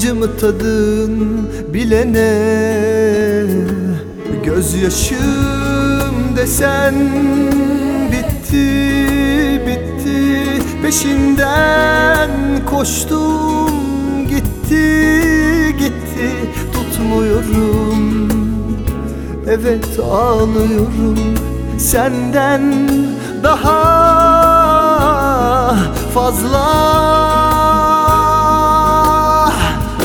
Acımı tadın bilene, gözyaşım desen bitti, bitti. Peşinden koştum, gitti, gitti. Tutmuyorum, evet ağlıyorum. Senden daha fazla